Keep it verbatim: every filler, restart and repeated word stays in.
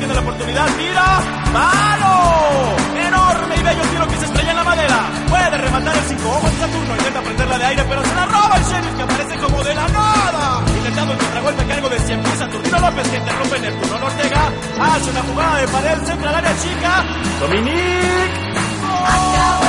tiene la oportunidad, tira, ¡palo! Enorme y bello tiro que se estrella en la madera. Puede rematar el cinco ojos de Saturno, intenta prenderla de aire, pero se la roba el Sheriff, que aparece como de la nada. Intentando el contragolpe a cargo de cien pies, Saturnino López, que interrumpe Neptuno Ortega. Hace una jugada de pared, centra al área chica. Dominic. ¡Oh!